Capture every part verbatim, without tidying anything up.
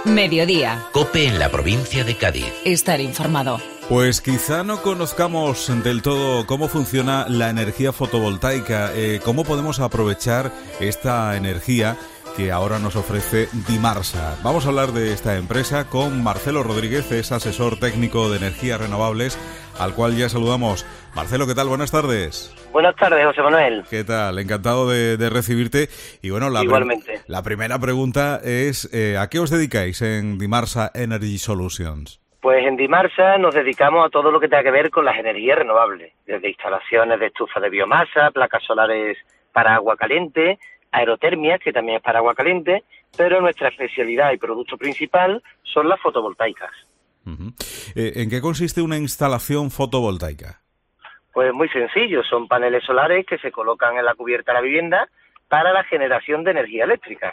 Mediodía. COPE en la provincia de Cádiz. Estar informado. Pues quizá no conozcamos del todo cómo funciona la energía fotovoltaica, eh, cómo podemos aprovechar esta energía que ahora nos ofrece Dimarsa. Vamos a hablar de esta empresa con Marcelo Rodríguez, es asesor técnico de energías renovables, al cual ya saludamos. Marcelo, ¿qué tal? Buenas tardes. Buenas tardes, José Manuel. ¿Qué tal? Encantado de, de recibirte. Y bueno, la, Igualmente. Pre- la primera pregunta es, eh, ¿a qué os dedicáis en Dimarsa Energy Solutions? Pues en Dimarsa nos dedicamos a todo lo que tenga que ver con las energías renovables, desde instalaciones de estufas de biomasa, placas solares para agua caliente, aerotermias, que también es para agua caliente, pero nuestra especialidad y producto principal son las fotovoltaicas. Uh-huh. Eh, ¿En qué consiste una instalación fotovoltaica? Pues muy sencillo, son paneles solares que se colocan en la cubierta de la vivienda para la generación de energía eléctrica.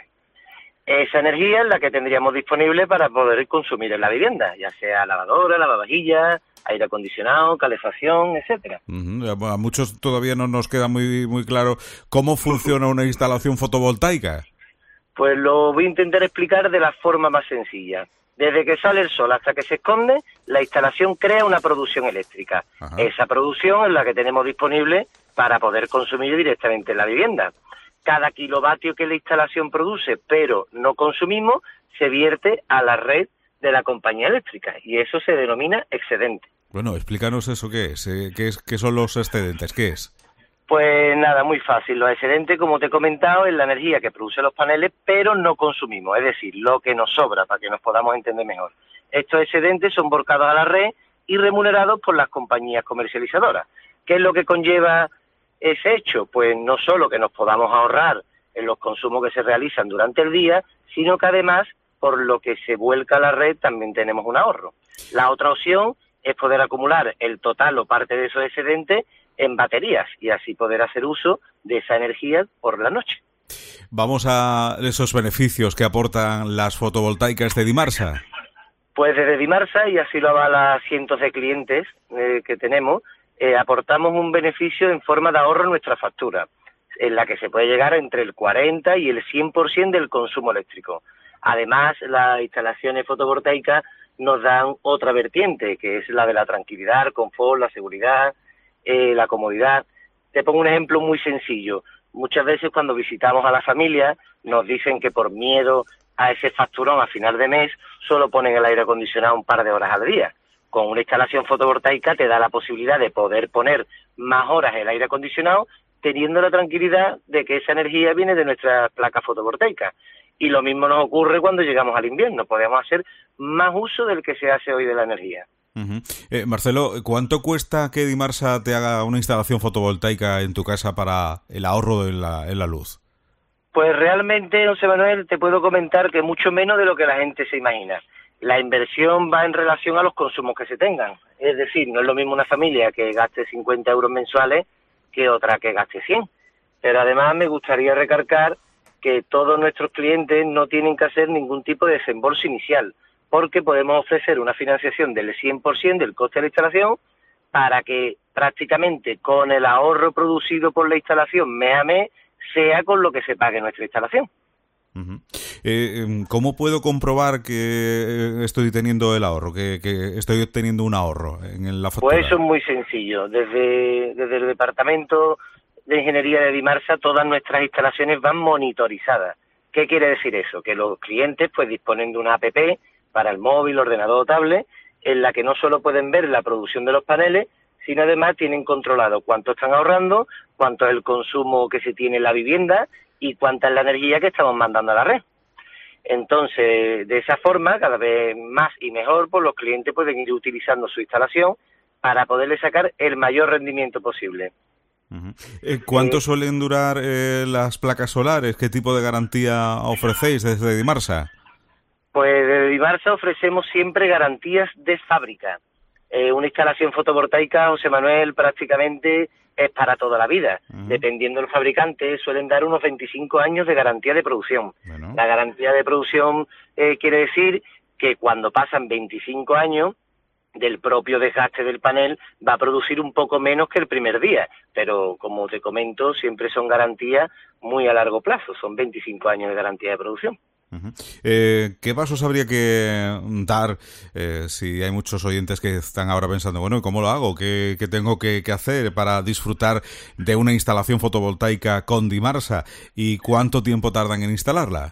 Esa energía es la que tendríamos disponible para poder consumir en la vivienda, ya sea lavadora, lavavajillas, aire acondicionado, calefacción, etcétera. Uh-huh. A muchos todavía no nos queda muy muy claro cómo funciona una instalación fotovoltaica. Pues lo voy a intentar explicar de la forma más sencilla. Desde que sale el sol hasta que se esconde, la instalación crea una producción eléctrica. Ajá. Esa producción es la que tenemos disponible para poder consumir directamente en la vivienda. Cada kilovatio que la instalación produce, pero no consumimos, se vierte a la red de la compañía eléctrica y eso se denomina excedente. Bueno, explícanos eso qué es, eh, qué es, qué son los excedentes, ¿qué es? Pues nada, muy fácil. Los excedentes, como te he comentado, es la energía que producen los paneles, pero no consumimos, es decir, lo que nos sobra, para que nos podamos entender mejor. Estos excedentes son volcados a la red y remunerados por las compañías comercializadoras. ¿Qué es lo que conlleva ese hecho? Pues no solo que nos podamos ahorrar en los consumos que se realizan durante el día, sino que además, por lo que se vuelca a la red, también tenemos un ahorro. La otra opción es poder acumular el total o parte de esos excedentes en baterías y así poder hacer uso de esa energía por la noche. Vamos a esos beneficios que aportan las fotovoltaicas de Dimarsa. Pues desde Dimarsa, y así lo avala cientos de clientes eh, que tenemos, eh, aportamos un beneficio en forma de ahorro en nuestra factura, en la que se puede llegar entre el cuarenta y el cien por ciento del consumo eléctrico. Además, las instalaciones fotovoltaicas nos dan otra vertiente, que es la de la tranquilidad, el confort, la seguridad, eh, la comodidad. Te pongo un ejemplo muy sencillo. Muchas veces cuando visitamos a la familia nos dicen que por miedo a ese facturón a final de mes solo ponen el aire acondicionado un par de horas al día. Con una instalación fotovoltaica te da la posibilidad de poder poner más horas el aire acondicionado teniendo la tranquilidad de que esa energía viene de nuestras placas fotovoltaicas. Y lo mismo nos ocurre cuando llegamos al invierno. Podemos hacer más uso del que se hace hoy de la energía. Uh-huh. Eh, Marcelo, ¿cuánto cuesta que Dimarsa te haga una instalación fotovoltaica en tu casa para el ahorro en la, en la luz? Pues realmente, José Manuel, te puedo comentar que mucho menos de lo que la gente se imagina. La inversión va en relación a los consumos que se tengan. Es decir, no es lo mismo una familia que gaste cincuenta euros mensuales que otra que gaste cien. Pero además me gustaría recalcar que todos nuestros clientes no tienen que hacer ningún tipo de desembolso inicial, porque podemos ofrecer una financiación del cien por ciento del coste de la instalación para que prácticamente con el ahorro producido por la instalación mes a mes sea con lo que se pague nuestra instalación. Uh-huh. Eh, ¿Cómo puedo comprobar que estoy teniendo el ahorro, que, que estoy obteniendo un ahorro en la factura? Pues eso es muy sencillo. Desde, desde el departamento de ingeniería de Dimarsa todas nuestras instalaciones van monitorizadas. ¿Qué quiere decir eso? Que los clientes pues disponen de una app para el móvil, ordenador o tablet, en la que no solo pueden ver la producción de los paneles, sino además tienen controlado cuánto están ahorrando, cuánto es el consumo que se tiene en la vivienda y cuánta es la energía que estamos mandando a la red. Entonces, de esa forma, cada vez más y mejor, pues los clientes pueden ir utilizando su instalación para poderle sacar el mayor rendimiento posible. Uh-huh. Eh, ¿Cuánto eh, suelen durar eh, las placas solares? ¿Qué tipo de garantía ofrecéis desde Dimarsa? Pues desde Dimarsa ofrecemos siempre garantías de fábrica. Eh, una instalación fotovoltaica, José Manuel, prácticamente es para toda la vida. Uh-huh. Dependiendo del fabricante, suelen dar unos veinticinco años de garantía de producción. Bueno. La garantía de producción eh, quiere decir que cuando pasan veinticinco años del propio desgaste del panel va a producir un poco menos que el primer día, pero como te comento, siempre son garantías muy a largo plazo, son veinticinco años de garantía de producción. Uh-huh. Eh, ¿Qué pasos habría que dar eh, si hay muchos oyentes que están ahora pensando, bueno, ¿cómo lo hago? ¿Qué, qué tengo que, que hacer para disfrutar de una instalación fotovoltaica con Dimarsa? ¿Y cuánto tiempo tardan en instalarla?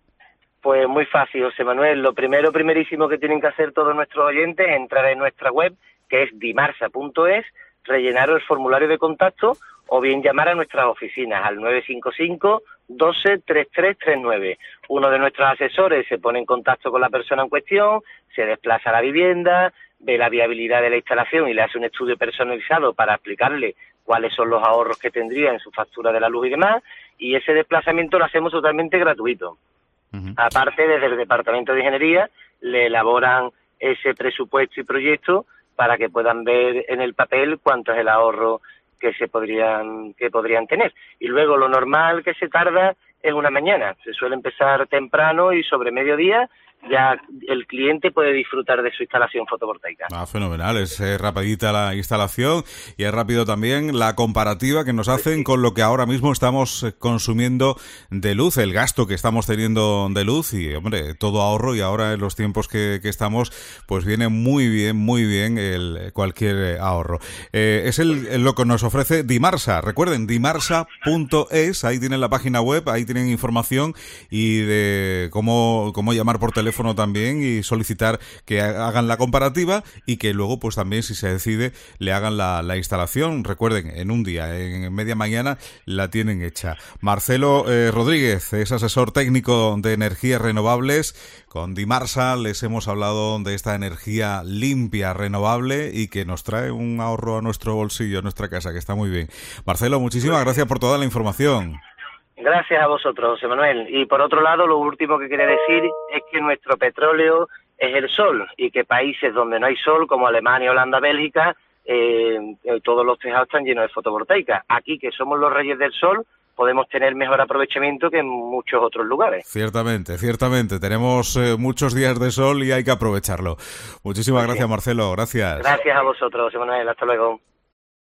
Pues muy fácil, José Manuel. Lo primero, primerísimo que tienen que hacer todos nuestros oyentes es entrar en nuestra web, que es dimarsa punto es, rellenar el formulario de contacto o bien llamar a nuestras oficinas al nueve cinco cinco, doce, treinta y tres treinta y nueve. Uno de nuestros asesores se pone en contacto con la persona en cuestión, se desplaza a la vivienda, ve la viabilidad de la instalación y le hace un estudio personalizado para explicarle cuáles son los ahorros que tendría en su factura de la luz y demás, y ese desplazamiento lo hacemos totalmente gratuito. Uh-huh. Aparte, desde el Departamento de Ingeniería le elaboran ese presupuesto y proyecto para que puedan ver en el papel cuánto es el ahorro que se podrían que podrían tener. Y luego lo normal que se tarda es una mañana. Se suele empezar temprano y sobre mediodía ya el cliente puede disfrutar de su instalación fotovoltaica. Ah, fenomenal, es eh, rapidita la instalación y es rápido también la comparativa que nos hacen con lo que ahora mismo estamos consumiendo de luz, el gasto que estamos teniendo de luz y, hombre, todo ahorro, y ahora en los tiempos que, que estamos, pues viene muy bien, muy bien el cualquier ahorro. Eh, es el, el lo que nos ofrece Dimarsa. Recuerden, dimarsa punto es, ahí tienen la página web, ahí tienen información y de cómo, cómo llamar por teléfono también y solicitar que hagan la comparativa y que luego pues también, si se decide, le hagan la, la instalación. Recuerden, en un día, en media mañana la tienen hecha. Marcelo eh, Rodríguez es asesor técnico de energías renovables. Con Dimarsa les hemos hablado de esta energía limpia, renovable y que nos trae un ahorro a nuestro bolsillo, a nuestra casa, que está muy bien. Marcelo, muchísimas gracias por toda la información. Gracias a vosotros, José Manuel. Y por otro lado, lo último que quería decir es que nuestro petróleo es el sol y que países donde no hay sol, como Alemania, Holanda, Bélgica, eh, todos los tejados están llenos de fotovoltaica. Aquí, que somos los reyes del sol, podemos tener mejor aprovechamiento que en muchos otros lugares. Ciertamente, ciertamente. Tenemos eh, muchos días de sol y hay que aprovecharlo. Muchísimas pues gracias, sí. Marcelo. Gracias. Gracias a vosotros, José Manuel. Hasta luego.